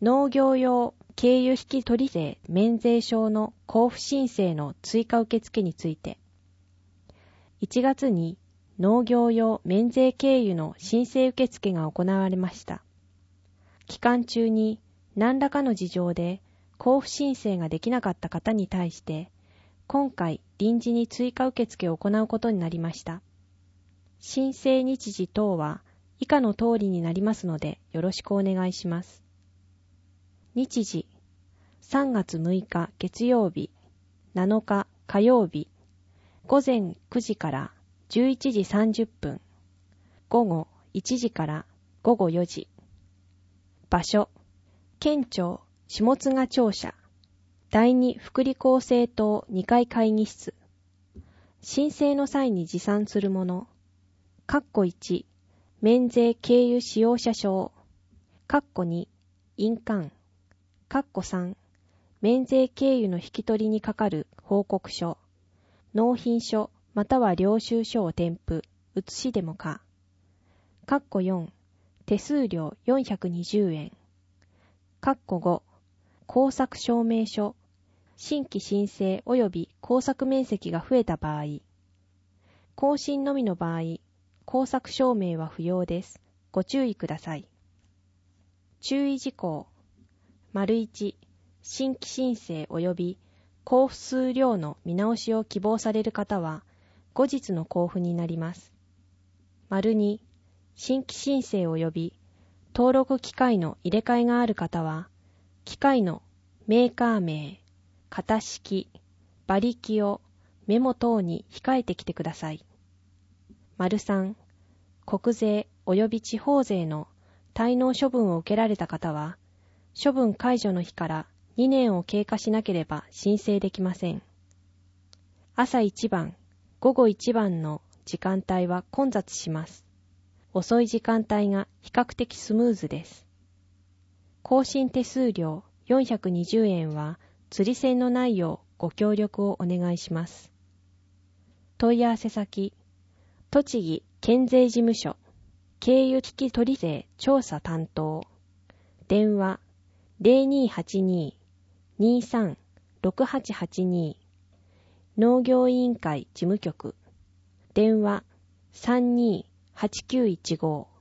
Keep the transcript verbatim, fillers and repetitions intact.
農業用経由引取税免税証の交付申請の追加受付について、いちがつに農業用免税経由の申請受付が行われました。期間中に何らかの事情で交付申請ができなかった方に対して、今回臨時に追加受付を行うことになりました。申請日時等は以下の通りになりますのでよろしくお願いします。日時、さんがつむいか月曜日、なのか火曜日、ごぜんくじからじゅういちじさんじゅっぷん、ごごいちじからごごよじ。場所、県庁下津賀庁舎、だいに福利厚生棟にかい会議室。申請の際に持参するもの。かっこいち、免税経由使用者証。かっこに、印鑑。かっこさん、免税経由の引き取りにかかる報告書。納品書または領収書を添付、写しでもか。かっこよん、手数料よんひゃくにじゅうえん。かっこご、工作証明書。新規申請及び工作面積が増えた場合。更新のみの場合、工作証明は不要です。ご注意ください。注意事項。丸いち、新規申請及び交付数量の見直しを希望される方は、後日の交付になります。丸に、新規申請及び登録機械の入れ替えがある方は、機械のメーカー名、型式、馬力をメモ等に控えてきてください。丸さん、国税及び地方税の滞納処分を受けられた方は、処分解除の日からにねんを経過しなければ申請できません。朝一番、午後一番の時間帯は混雑します。遅い時間帯が比較的スムーズです。更新手数料よんひゃくにじゅうえんは釣り銭のないようご協力をお願いします。問い合わせ先、栃木県税事務所、経由引取税調査担当、電話 ゼロにーはちにー にーさん ろくはちはちにー、農業委員会事務局、電話 さんにーはちきゅういちご